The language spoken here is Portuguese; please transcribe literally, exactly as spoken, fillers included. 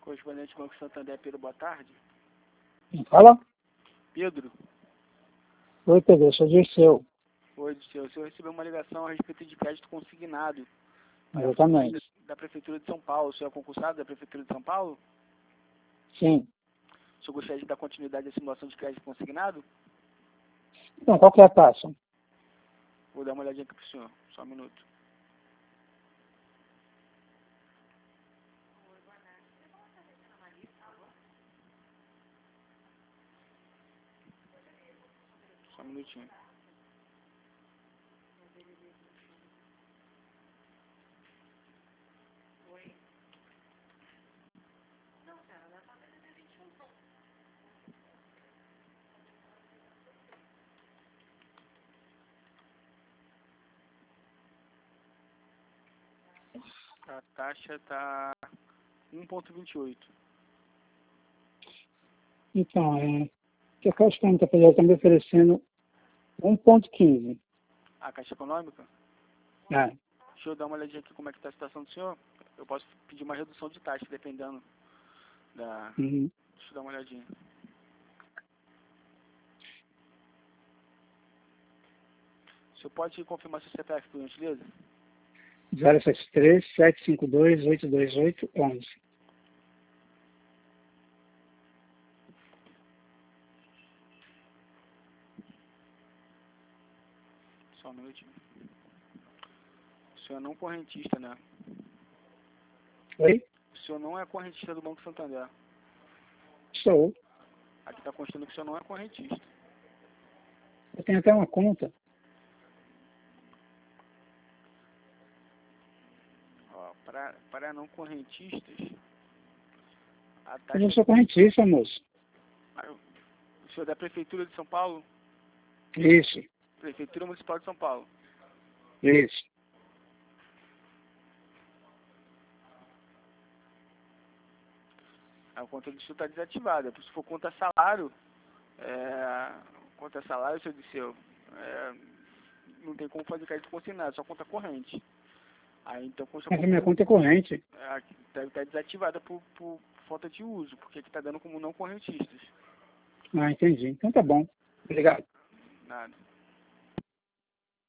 Correspondente Banco Santander, Pedro, boa tarde. Quem fala? Pedro. Oi, Pedro, eu sou o Dirceu. Oi, Dirceu. O senhor recebeu uma ligação a respeito de crédito consignado. Exatamente. Da Prefeitura de São Paulo. O senhor é concursado da Prefeitura de São Paulo? Sim. O senhor gostaria de dar continuidade à simulação de crédito consignado? Então, qual que é a taxa? Vou dar uma olhadinha aqui para o senhor. Só um minuto. Só um minutinho. A taxa está um vírgula vinte e oito. Então, é, que a Caixa Econômica Federal está me oferecendo um vírgula quinze. A Caixa Econômica? É. Deixa eu dar uma olhadinha aqui como é que está a situação do senhor. Eu posso pedir uma redução de taxa, dependendo da... Uhum. Deixa eu dar uma olhadinha. O senhor pode confirmar seu C P F, por gentileza? zero sete três, sete cinco dois, oito dois oito, onze. Só um minutinho. O senhor é não correntista, né? Oi? O senhor não é correntista do Banco Santander. Sou. Aqui está constando que o senhor não é correntista. Eu tenho até uma conta. Ó, para, para não correntistas, a taxa... Eu não sou correntista, moço. O senhor é da Prefeitura de São Paulo? Isso. Prefeitura Municipal de São Paulo. Isso. A conta do senhor está desativada. Se for conta salário, é, conta salário, senhor Dirceu, é, não tem como fazer crédito consignado, só conta corrente. Aí, então, Mas a minha conta é corrente. É, deve estar desativada por, por falta de uso, porque aqui está dando como não correntistas. Ah, entendi. Então tá bom. Obrigado. Nada.